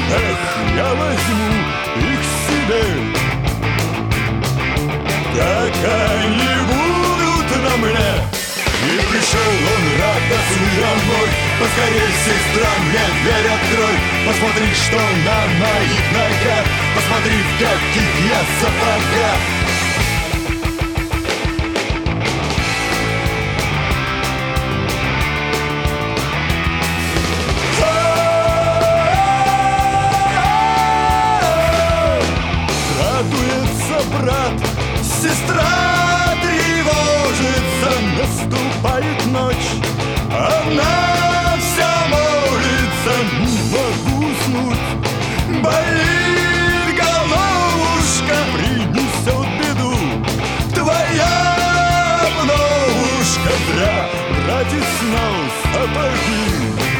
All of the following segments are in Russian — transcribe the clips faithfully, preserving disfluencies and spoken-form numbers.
Эх, я возьму их себе. Так они будут на мне. И пришел он радостный домой. Поскорей, сестра, мне дверь открой. Посмотри, что на моих ногах. Посмотри, в каких я сапогах. Радуется брат, сестра тревожится, наступает ночь. Она вся молится, не могу уснуть. Болит головушка, принесет беду твоя обновушка. Зря братец снял сапоги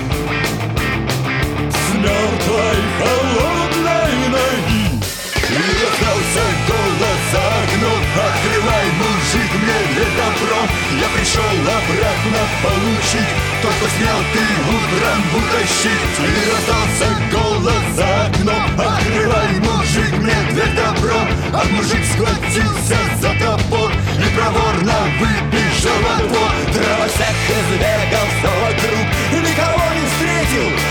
с мертвой холодной ноги. И раздался голос за окном: открывай, мужик, мне для добро. Я пришел обратно получить то, что снял ты утром утащить. И раздался голос за окном: открывай, мужик, мне для добро. А мужик схватился за топор и проворно выбежал во двор. Дровосек избегал все вокруг, никого не встретил,